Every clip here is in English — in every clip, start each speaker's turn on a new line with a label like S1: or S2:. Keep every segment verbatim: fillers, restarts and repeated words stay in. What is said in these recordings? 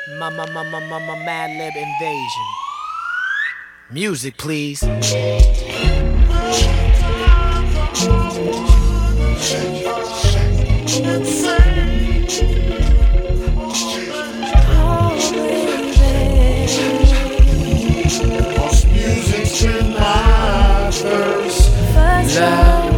S1: My, my, my, my, my, my Mad Lib invasion. Music, please.
S2: Music's been my first love.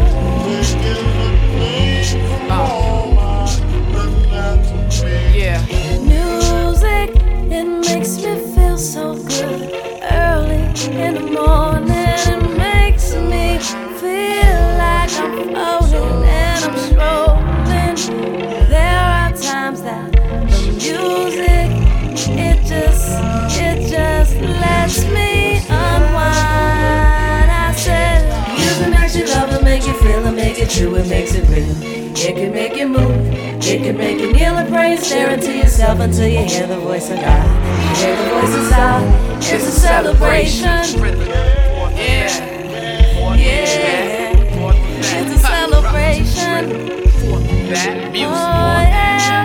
S1: Yeah.
S3: Music, it makes me feel so good. Early in the morning, it makes me feel like I'm floating and I'm strolling. There are times that the music, it just, it just lets me unwind. I said, music makes you love it, make you feel it, make it true, it makes it real. It can make you move, it can make you kneel and pray and stare into yourself until you hear the voice of God. You hear the voice of God, it's a celebration.
S1: Yeah.
S3: Yeah, it's a celebration.
S1: That music.
S3: Oh yeah,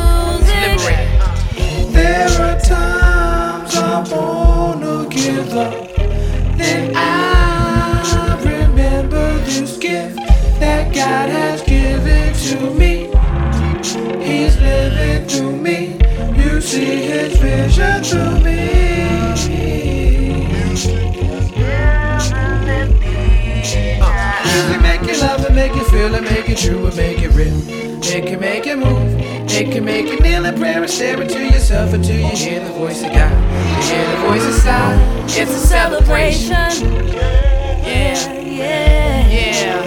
S3: music.
S2: There are times I wanna give up. Then I remember this gift that God has given to me. He's living through me. You see His vision through me. Uh, music make you love it, make you feel it, make it true, and make it real. It can make you move, it can make you kneel in prayer and stare into yourself until you hear the voice of God. You hear the voice of God.
S3: It's a celebration.
S1: Yeah.
S3: Yeah.
S1: Yeah.